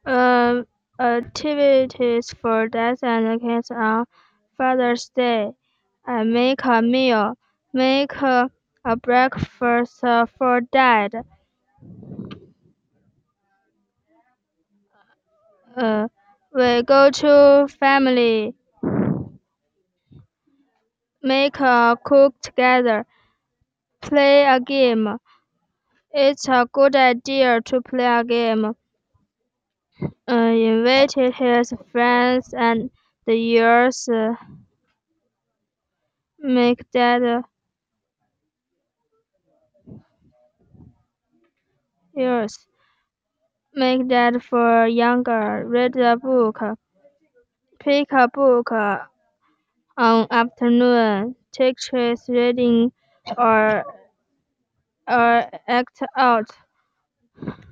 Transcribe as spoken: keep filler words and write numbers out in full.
Um, activities for dads and kids on Father's Day. I make a meal. Make a, a breakfast uh, for dad. Uh, we go to family. Make a cook together. Play a game. It's a good idea to play a game. Uh, invited his friends and the years uh, make that uh, years make that for younger. Read a book. Pick a book uh, on afternoon. Take turns reading or or act out.